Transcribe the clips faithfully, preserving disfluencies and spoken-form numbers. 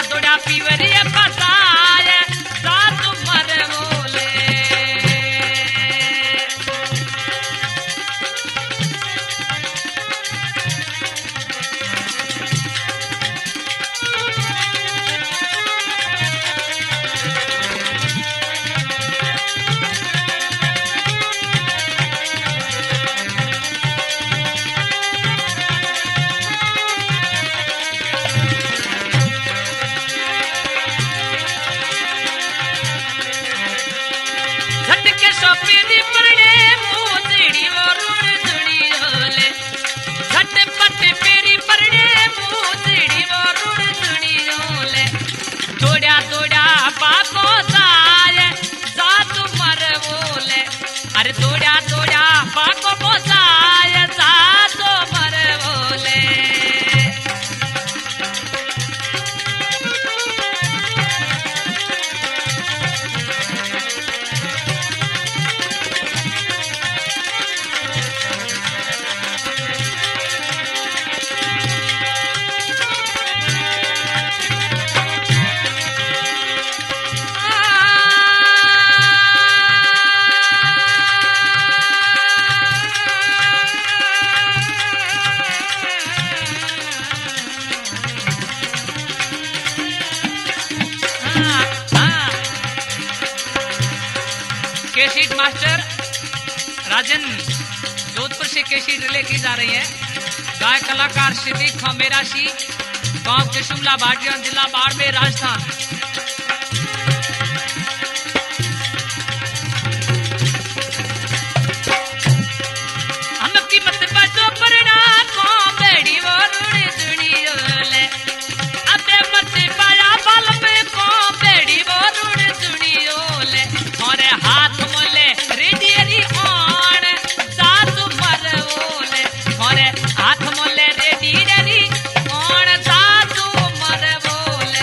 दौड़ा पीवरिया फसाए सात मर बोले पेरी परने मोजड़ी वरुण जुड़ी होले झटपट पेरी परने मोजड़ी वरुण जुड़ी होले दौड़ा दौड़ा पाको साए सात मर बोले अरे दौड़ा दौड़ा पाको पोसाए सात मर बोले कैसेट मास्टर राजन जोधपुर से कैसेट लेके जा रही है। गायक कलाकार सिद्दीक मेरा सी गांव किशुमला भाटिया जिला बाड़मेर राजस्थान। हम कीमत बचो परना को बेड़ी वो रुड़ी जुड़ी ओले अबे मत पाया बाल में को बेड़ी वो रुड़ी जुड़ी ओले और हाथ मोले रेडियरी ऑन सासु मर बोले और हाथ मोले रेडियरी ऑन सासु मर बोले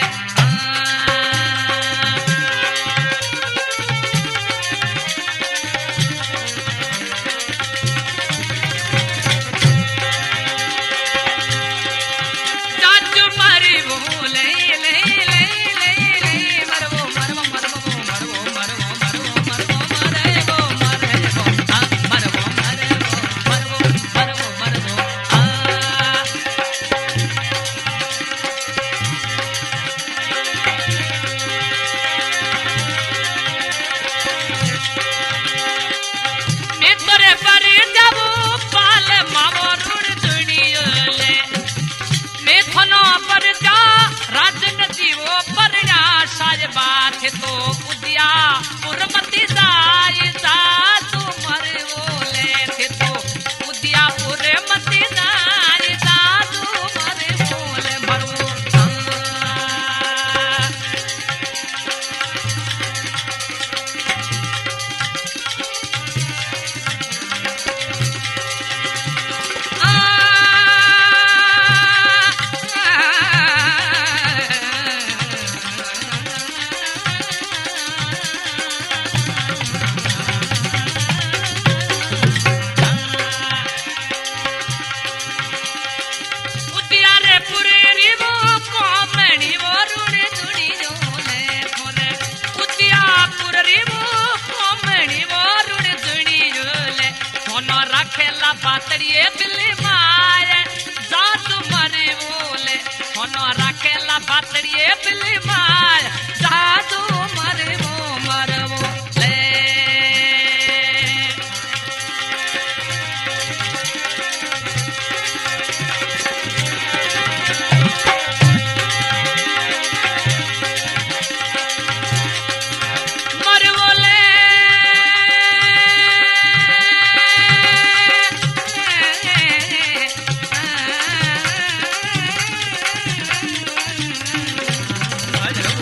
चाचू मरी बोले ले ले ले ले मरवो मरवो मरवो मरवो मरवो मरवो मरवो मरवो मरवो मरवो मरवो मरवो आ मैं तोरे पर जाबू पाल मावो रुड़ दुनियोले मैं थनो पर जा राजन जीवो पर ना साज बात तो उदिया पुरमती साई सासु मर बोले थे तो उदिया पुरमती साई सासु मर बोले मरो उदियारे पुरेरी वो कोमणी वो रुड़ी जुड़ी जोले मोरे उदिया पुरेरी वो कोमणी वो रुड़ी जुड़ी जोले सोनो रखेला बातड़िए बिल्ली मारे जात मरे बोले सोनो रखेला बातड़िए बिल्ली मार जात मरे वो मर बोले मर बोले मर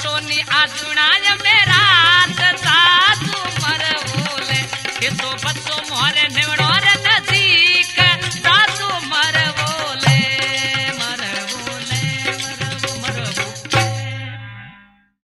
सोनी आजुणाय मेरा सासू मर बोले के तो बच्चों मोरे निवड़ो